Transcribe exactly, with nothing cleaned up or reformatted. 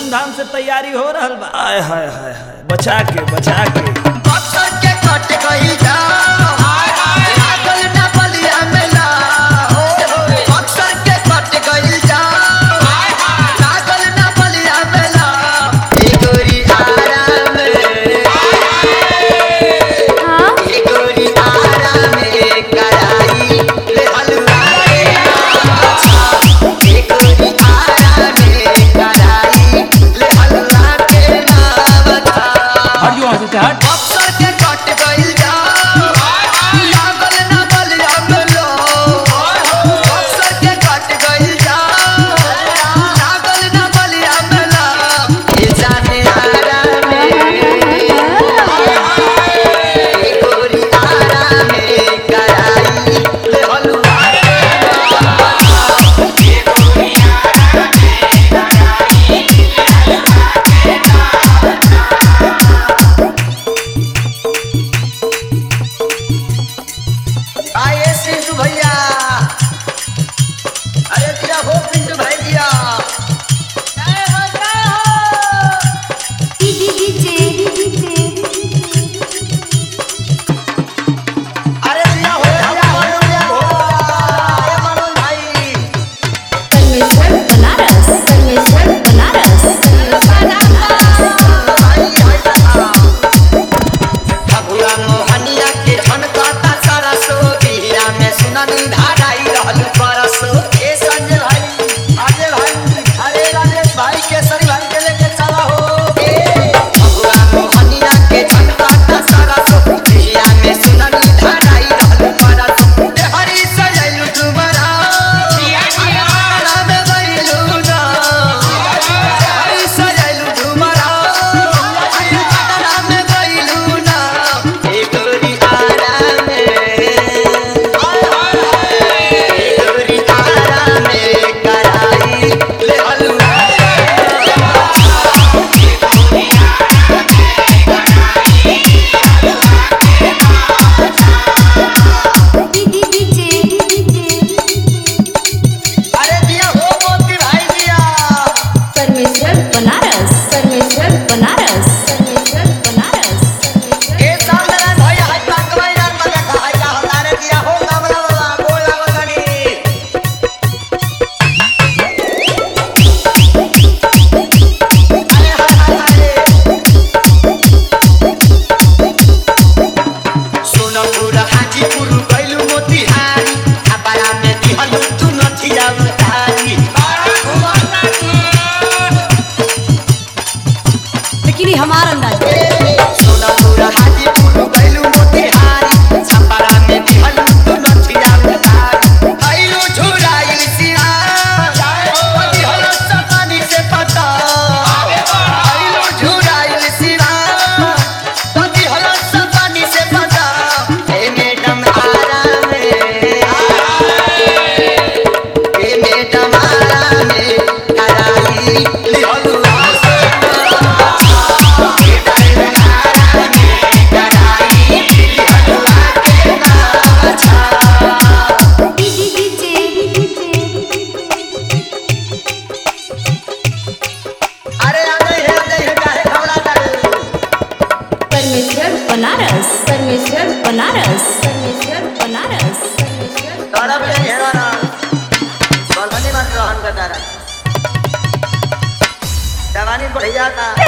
धूमधाम से तैयारी हो रहल बा। आय हाय हाय हाय बचा के बचा के बक्सर के कट गई जा लागल ना बलिया मेला बक्सर के कट गई जा लागल ना बलिया मेला ए गोरी आराम हां ए गोरी आराम कराई ले हलवा ए गोरी आराम कराई ले हलवा के नाम था हट जो वहां से हट। बक्सर के कट गई जा लागल ना बलिया मेला बक्सर के कट गई जा लागल ना बलिया मेला ए जाने आराम ए गोरी आराम कराई ले हलवा ए गोरी आराम कराई ले हलवा के आए सिंटू भैया अरे दिया हो पिंटू भाई दिया जय हो जय हो अरे दिया हो दिया हो दिया हो अरे मनोज भाई परमेश्वर बनारस परमेश्वर बनारस भाई हाय था भगुआ मोहनिया के झनकाता सारा सोबिया में सुननी धाराई रहल परसो ए संजय भाई अजय भाई अरे राजेश भाई केसरी भाई के लेके चला हो ए भगुआ मोहनिया के झनकाता सारा सोबिया में सुननी धाराई रहल परसो ए हरी सजैलु तुम्हारा जिया जिया नाम गइलु ना हरी सजैलु तुम्हारा नाम गइलु ना ए गोरी आराम ए गोरी आराम कराई ले हलवा ए गोरी आराम कराई ले अरे दिया हो मोती भाई दिया परमेश्वर बनारस परमेश्वर बनारस परमेश्वर बनारस ए सामने भाई हाथ पकवाई रात बजा खाई का हमारे दिया हो गामला वाला गोला वगड़ी अरे हाय हाय सोनपुर हाजीपुर गइलु मोतिहारी खबरा में दिहलु तू नथिया उतारी लेकिन हमारा अंदाज सोनपुर हाजीपुर गइलु मोतिहारी खबरा में दिहलु तू नथिया उतारी आइलु झुराइल सिरा दिहलु सपानी से पता आइलु झुराइल सिरा दिहलु सपानी से पता ए मैडम आराम ए मैडम आराम कराई लिहलु अरे आ गई है आ गई है काहे खबरा कर परमेश्वर बनारस परमेश्वर बनारस परमेश्वर बनारस परमेश्वर तोरा पे घेरा ना बलवनी मत रहन का तारा जवानी बढ़िया था